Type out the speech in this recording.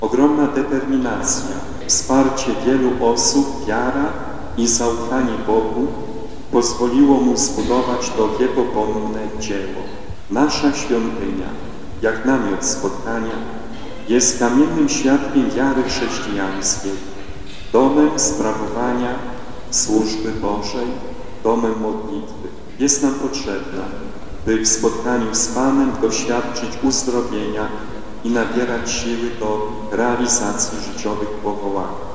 Ogromna determinacja, wsparcie wielu osób, wiara i zaufanie Bogu pozwoliło mu zbudować to wiekopomne dzieło. Nasza świątynia, jak namiot spotkania, jest kamiennym świadkiem wiary chrześcijańskiej, domem sprawowania służby Bożej, domem modlitwy. Jest nam potrzebna, by w spotkaniu z Panem doświadczyć uzdrowienia i nabierać siły do realizacji życiowych powołań.